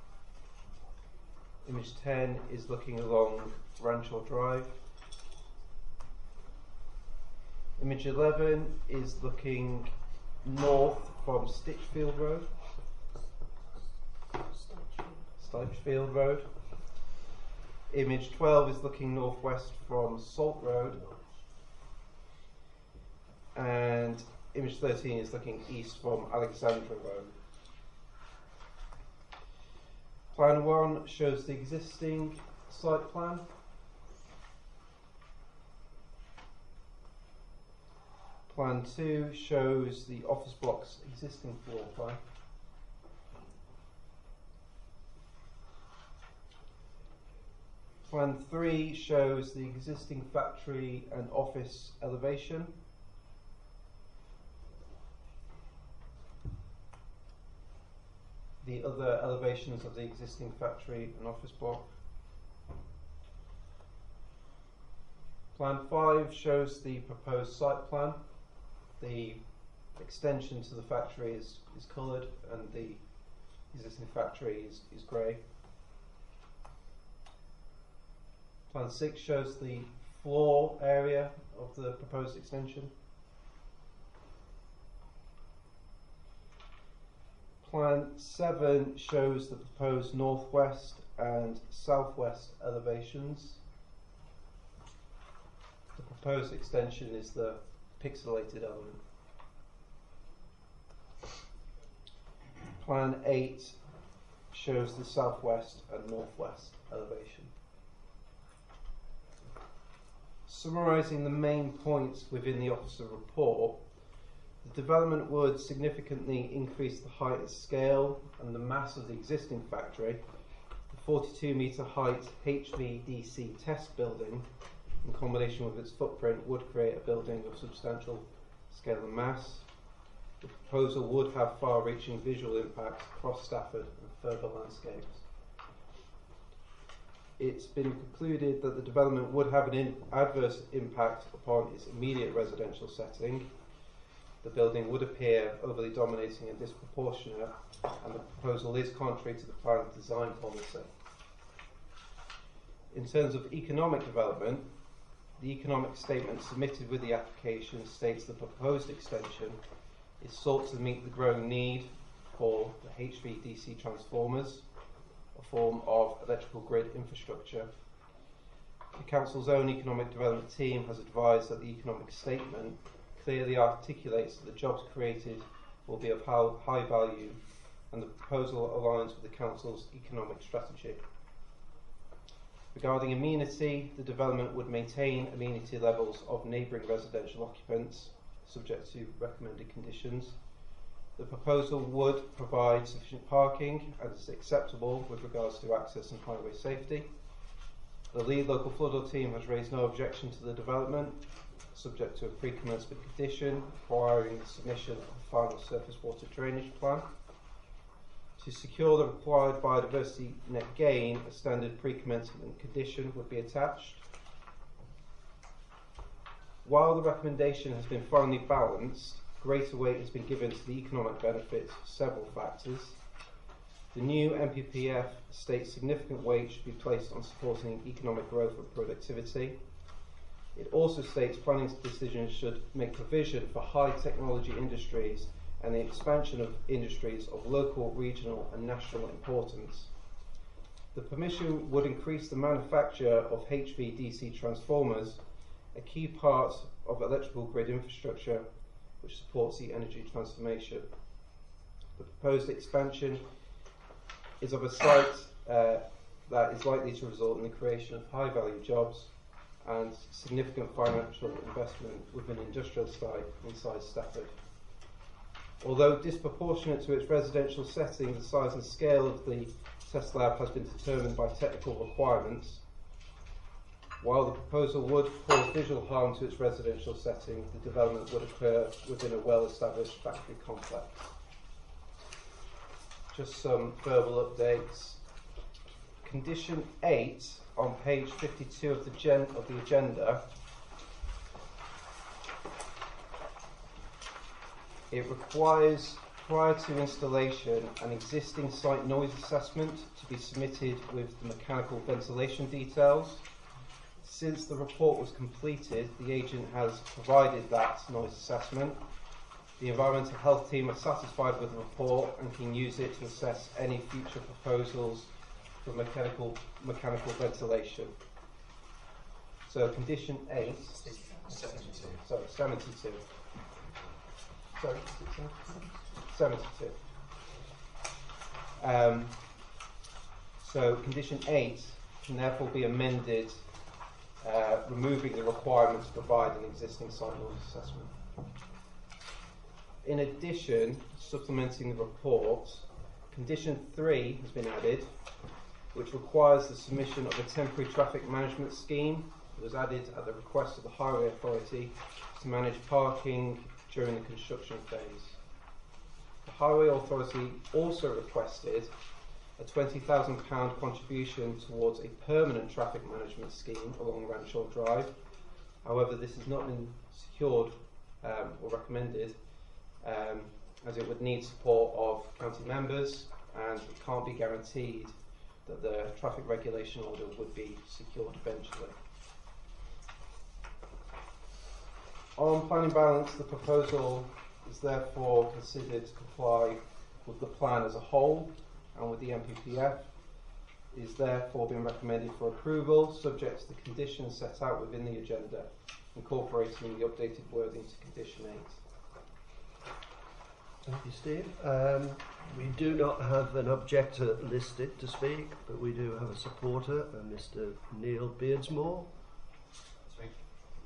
Image 10 is looking along Ranshaw Drive. Image 11 is looking north from Stitchfield Road. Stitchfield Road. Image 12 is looking northwest from Salt Road. And image 13 is looking east from Alexandra Road. Plan 1 shows the existing site plan. Plan 2 shows the office block's existing floor plan. Plan 3 shows the existing factory and office elevation. The other elevations of the existing factory and office block. Plan 5 shows the proposed site plan. The extension to the factory is coloured and the existing factory is grey. Plan 6 shows the floor area of the proposed extension. Plan 7 shows the proposed northwest and southwest elevations. The proposed extension is the pixelated element. Plan 8 shows the southwest and northwest elevation. Summarising the main points within the officer report, the development would significantly increase the height and scale and the mass of the existing factory. The 42-metre height HVDC test building, in combination with its footprint, would create a building of substantial scale and mass. The proposal would have far-reaching visual impacts across Stafford and further landscapes. It's been concluded that the development would have an adverse impact upon its immediate residential setting. The building would appear overly dominating and disproportionate, and the proposal is contrary to the planned design policy. In terms of economic development, the economic statement submitted with the application states the proposed extension is sought to meet the growing need for the HVDC transformers, a form of electrical grid infrastructure. The Council's own economic development team has advised that the economic statement clearly articulates that the jobs created will be of high value, and the proposal aligns with the Council's economic strategy. Regarding amenity, the development would maintain amenity levels of neighbouring residential occupants, subject to recommended conditions. The proposal would provide sufficient parking and is acceptable with regards to access and highway safety. The lead local flood team has raised no objection to the development, subject to a pre-commencement condition requiring the submission of a final surface water drainage plan. To secure the required biodiversity net gain, a standard pre-commencement condition would be attached. While the recommendation has been finely balanced, greater weight has been given to the economic benefits of several factors. The new MPPF states significant weight should be placed on supporting economic growth and productivity. It also states planning decisions should make provision for high technology industries and the expansion of industries of local, regional and national importance. The permission would increase the manufacture of HVDC transformers, a key part of electrical grid infrastructure which supports the energy transformation. The proposed expansion is of a site that is likely to result in the creation of high value jobs and significant financial investment with an industrial site inside Stafford. Although disproportionate to its residential setting, the size and scale of the test lab has been determined by technical requirements. While the proposal would cause visual harm to its residential setting, the development would occur within a well-established factory complex. Just some verbal updates. Condition 8 on page 52 of the agenda. It requires, prior to installation, an existing site noise assessment to be submitted with the mechanical ventilation details. Since the report was completed, the agent has provided that noise assessment. The environmental health team are satisfied with the report and can use it to assess any future proposals for mechanical ventilation. So condition 8. 72. Sorry, 72. Sorry, 72. So condition 8 can therefore be amended, removing the requirement to provide an existing site noise assessment. In addition, supplementing the report, condition 3 has been added, which requires the submission of a temporary traffic management scheme. It was added at the request of the Highway Authority to manage parking during the construction phase. The Highway Authority also requested a £20,000 contribution towards a permanent traffic management scheme along Ranshaw Drive. However, this has not been secured or recommended, as it would need support of county members, and it can't be guaranteed that the traffic regulation order would be secured eventually. On planning balance, the proposal is therefore considered to comply with the plan as a whole and with the MPPF. It is therefore being recommended for approval, subject to the conditions set out within the agenda, incorporating the updated wording to condition 8. Thank you, Steve. We do not have an objector listed to speak, but we do have a supporter, Mr. Neil Beardsmore.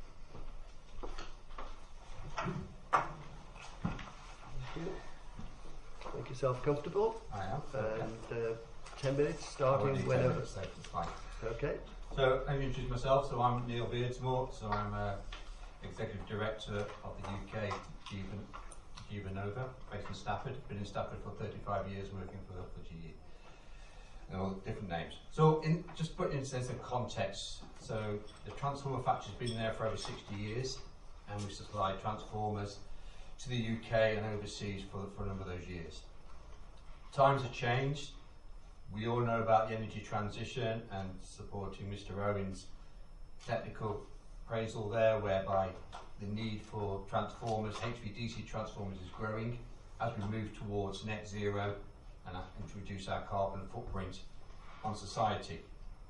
Make yourself comfortable. I am. And 10 minutes, starting whenever. 10 minutes, so it's fine. Okay. So let me introduce myself. So I'm Neil Beardsmore. So I'm Executive Director of the UK Jiva Nova, based in Stafford. Been in Stafford for 35 years, working for GE. And all different names. So just put in a sense of context. So the transformer factory's been there for over 60 years, and we supply transformers to the UK and overseas for a number of those years. Times have changed. We all know about the energy transition and supporting Mr. Owen's technical appraisal there, whereby the need for transformers, HVDC transformers, is growing as we move towards net zero and reduce our carbon footprint on society.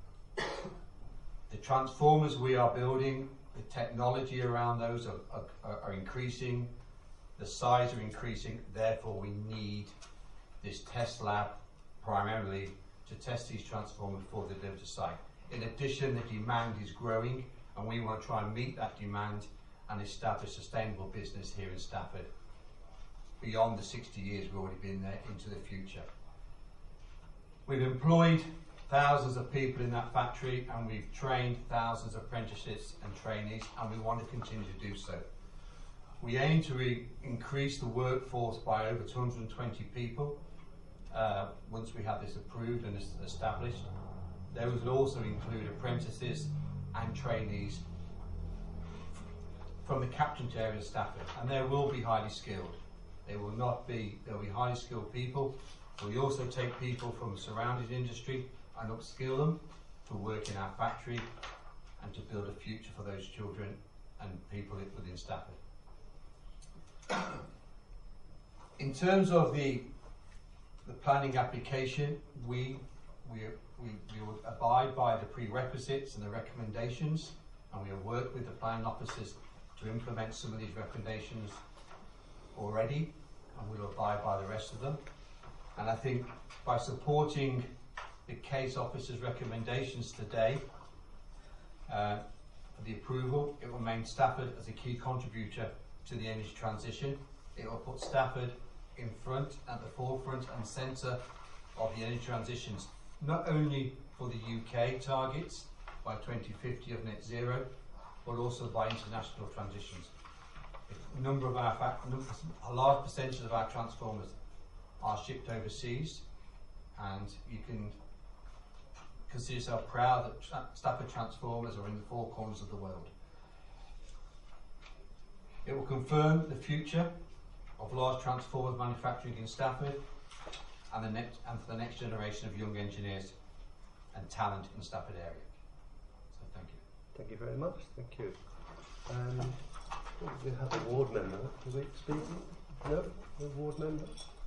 The transformers we are building, the technology around those are increasing, the size are increasing, therefore we need this test lab primarily to test these transformers before they're delivered to site. In addition, the demand is growing, and we want to try and meet that demand and establish sustainable business here in Stafford beyond the 60 years we've already been there into the future. We've employed thousands of people in that factory, and we've trained thousands of apprentices and trainees, and we want to continue to do so. We aim to increase the workforce by over 220 people once we have this approved and established. Those will also include apprentices and trainees from the catchment area of Stafford, and they will be highly skilled. They'll be highly skilled people. We also take people from the surrounding industry and upskill them to work in our factory and to build a future for those children and people within Stafford. In terms of the planning application, we will abide by the prerequisites and the recommendations, and we will work with the planning officers to implement some of these recommendations already, and we'll abide by the rest of them. And I think by supporting the case officer's recommendations today for the approval, it will maintain Stafford as a key contributor to the energy transition. It will put Stafford in front, at the forefront and centre of the energy transitions, not only for the UK targets by 2050 of net zero, but also by international transitions. A large percentage of our transformers are shipped overseas, and you can consider yourself proud that Stafford transformers are in the four corners of the world. It will confirm the future of large transformers manufacturing in Stafford and for the next generation of young engineers and talent in Stafford area. So thank you. Thank you very much. Thank you. We have a ward member. Do we speak? No? No ward member?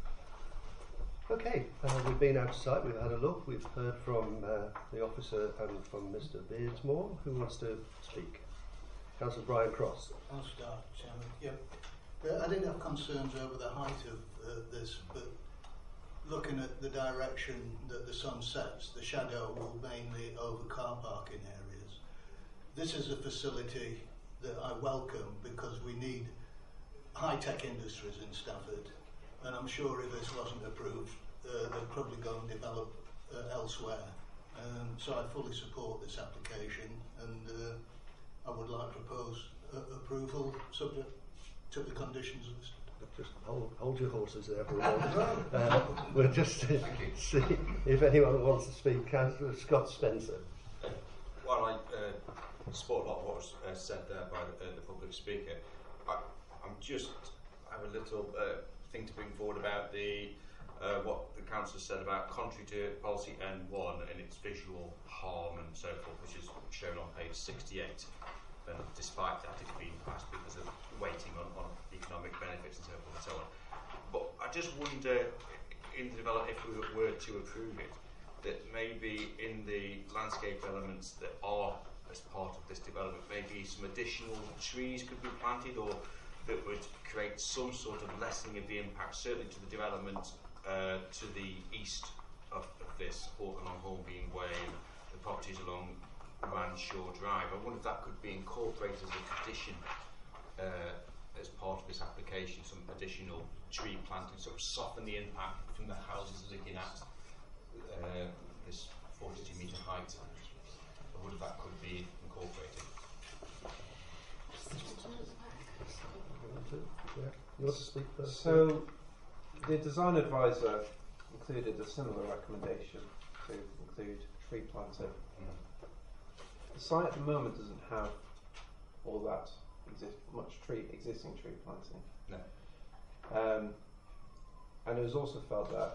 Okay, we've been out to site, we've had a look, we've heard from the officer and from Mr. Beardsmore. Who wants to speak? Councillor Brian Cross. I'll start, Chairman. Yep. I didn't have concerns over the height of this, but looking at the direction that the sun sets, the shadow will mainly over car parking areas. This is a facility that I welcome because we need high-tech industries in Stafford, and I'm sure if this wasn't approved, they'd probably go and develop elsewhere. So I fully support this application, and I would like to propose approval subject to the conditions of this. Just hold your horses there for a moment. We'll just see if anyone wants to speak. Councillor Scott Spencer. Well, I support a lot of what was said there by the public speaker. I have a little thing to bring forward about what the councillor said about contrary to policy N1 and its visual harm and so forth, which is shown on page 68. And despite that, it's been passed because of waiting on economic benefits and so forth and so on. But I just wonder, in the development, if we were to approve it, that maybe in the landscape elements that are as part of this development, maybe some additional trees could be planted, or that would create some sort of lessening of the impact, certainly to the development to the east of this, along Hornbeam Way and the properties along Ranshaw Drive. I wonder if that could be incorporated as a condition as part of this application, some additional tree planting, sort of soften the impact from the houses looking at this 42 metre height. I wonder if that could be incorporated. You want to speak first? So, the design advisor included a similar recommendation to include tree planting. The site at the moment doesn't have all that much existing tree planting. No. And it was also felt that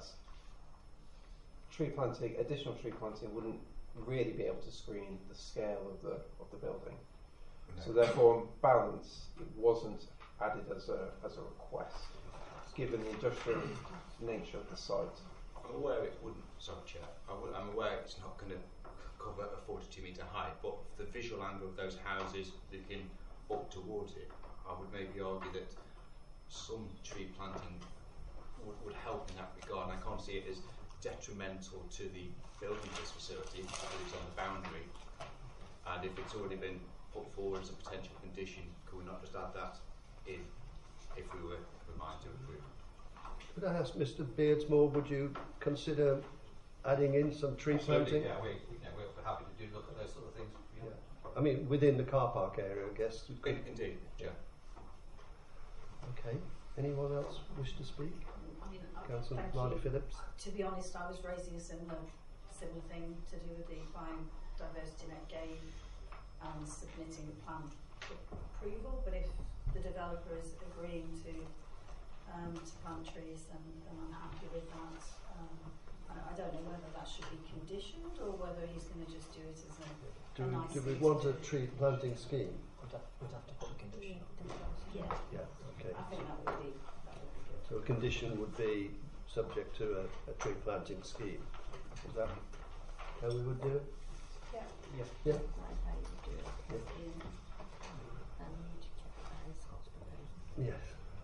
additional tree planting wouldn't really be able to screen the scale of the building. No. So therefore, on balance, it wasn't added as a request, given the industrial nature of the site. I'm aware it wouldn't, sorry Chair, I'm aware it's not going to cover a 42 metre height, but the visual angle of those houses looking up towards it, I would maybe argue that some tree planting would help in that regard, and I can't see it as detrimental to the building of this facility because it's on the boundary, and if it's already been put forward as a potential condition, could we not just add that in if we were reminded to approve? Could I ask Mr. Beardsmore, would you consider adding in some tree planting? Yeah, we're happy to look at those sort of things. Yeah. I mean, within the car park area, I guess. Indeed, yeah. Okay. Anyone else wish to speak? I mean, Councillor thank Marley you. Phillips. To be honest, I was raising a similar thing to do with the biodiversity net gain and submitting the plan for approval. But if the developer is agreeing to plant trees, then I'm happy with that. I don't know whether that should be conditioned or whether he's going to just do it as a nice Do we thing want to a do. tree planting scheme? We'd have to put a condition on. Yeah, Yeah. Okay. I think that would be good. So a condition would be subject to a tree planting scheme. Is that how we would do it? Yeah. Yeah. That's how you do it. And you need to check that Scott's proposal. Yes.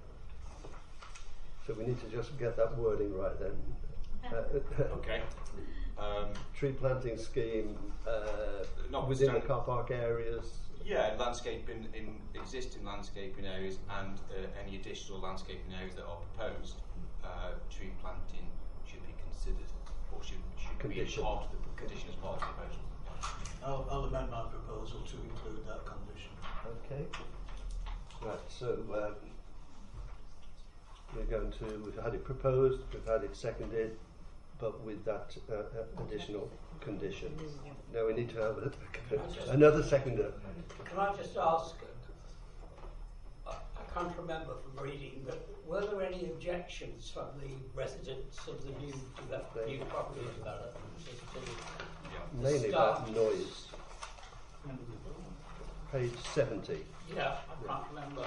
So we need to just get that wording right then. Okay. Tree planting scheme Not within the car park areas. Yeah, landscaping in existing landscaping areas and any additional landscaping areas that are proposed, tree planting should be considered or should be part of the condition as part of the proposal. I'll amend my proposal to include that condition. Okay. Right, so we've had it proposed, we've had it seconded, but with that additional condition. Now we need to have another seconder. Can I just ask, I can't remember from reading, but were there any objections from the residents of the new property development? Mainly about noise. Page 70. Yeah, I can't remember.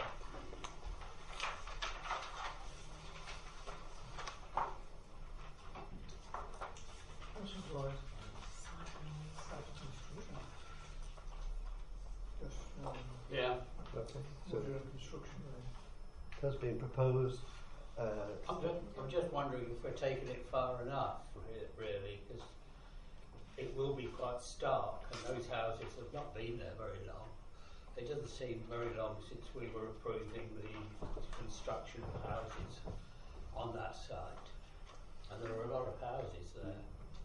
Yeah. Okay. So construction. it has been proposed. I'm just wondering if we're taking it far enough, really, because it will be quite stark, and those houses have not been there very long. It doesn't seem very long since we were approving the construction of houses on that site, and there are a lot of houses there.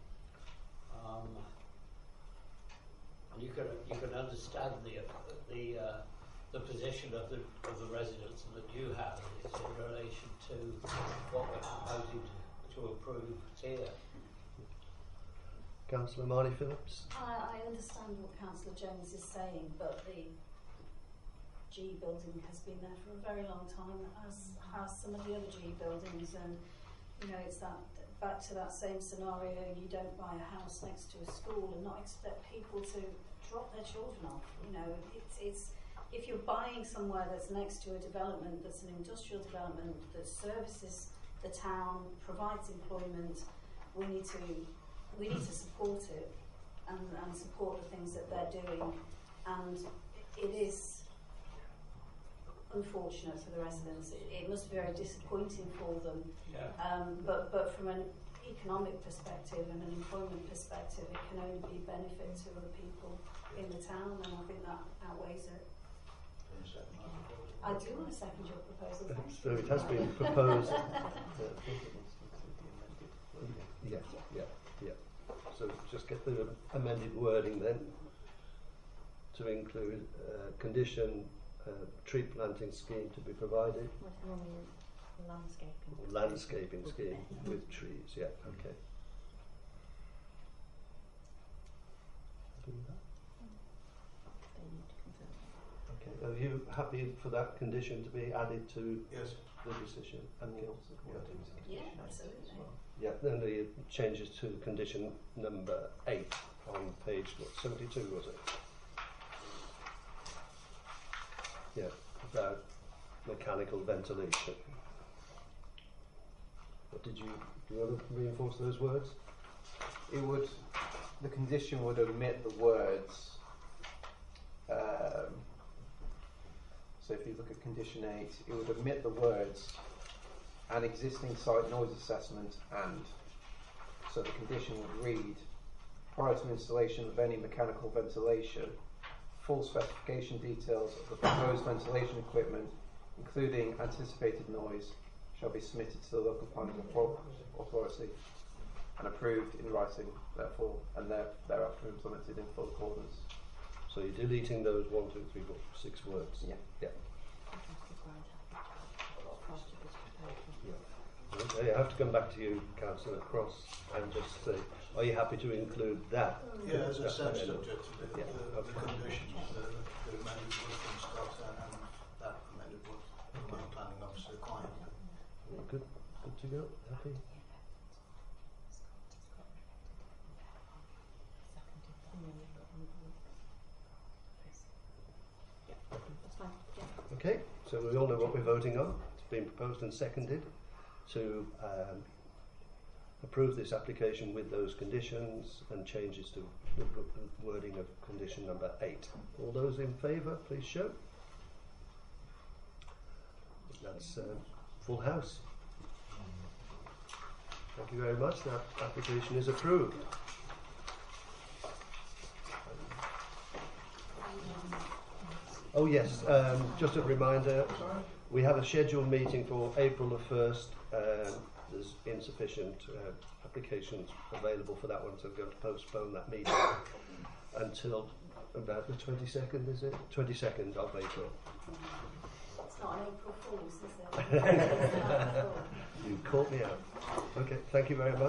And you can understand the position of the residents of the new houses in relation to what we're proposing to approve here. Councillor Marley Phillips. I understand what Councillor Jones is saying, but the G building has been there for a very long time, as has some of the other G buildings, and it's that back to that same scenario. You don't buy a house next to a school and not expect people to drop their children off. It's if you're buying somewhere that's next to a development that's an industrial development that services the town, provides employment, we need to support it and support the things that they're doing. And it is unfortunate for the residents. It must be very disappointing for them. Yeah. But from an economic perspective and an employment perspective, it can only be a benefit to other people in the town, and I think that outweighs it. I do want to second your proposal. Thank So you. it has been proposed. Yeah. So just get the amended wording then to include condition tree planting scheme to be provided. What's normally landscaping? Or landscaping scheme with trees. Yeah. Okay. Happy with that? They need to confirm. Okay. Are you happy for that condition to be added to Yes. the decision? Okay. Yeah, absolutely. Yeah, then the changes to condition number 8 on page 72, was it? Yeah, about mechanical ventilation. What do you want to reinforce those words? It would, the condition would omit the words. So if you look at condition 8, it would omit the words an existing site noise assessment and. So the condition would read, prior to installation of any mechanical ventilation, full specification details of the proposed ventilation equipment, including anticipated noise, shall be submitted to the local planning authority and approved in writing, therefore, and thereafter implemented in full accordance. So you're deleting those 1, 2, 3, 4, 6 words? Yeah. Okay, I have to come back to you, Councillor Cross, and just say, are you happy to include that? Yeah, as a That subject to amendment? the Okay. conditions, the amended one from Scott and that amended one from the planning officer client. Good to go? Happy? That's fine. Yeah. Okay, so we all know what we're voting on. It's been proposed and seconded to approve this application with those conditions and changes to the wording of condition number 8. All those in favour, please show. That's full house. Thank you very much. That application is approved. Oh yes, just a reminder, we have a scheduled meeting for April the 1st. There's insufficient applications available for that one, so we're going to postpone that meeting until about the 22nd, is it? 22nd of April. It's not an April Fool's, is it? You caught me out. Okay, thank you very much.